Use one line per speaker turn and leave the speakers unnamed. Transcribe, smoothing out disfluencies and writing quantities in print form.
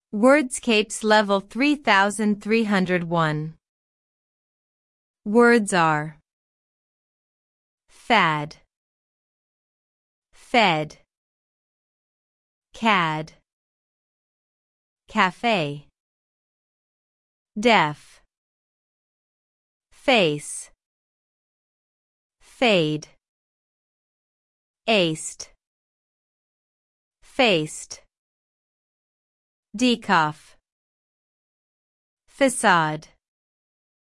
Wordscapes Level 3301. Words are fad, fed, cad, cafe, deaf, face, fade, aced, faced, decaf, facade.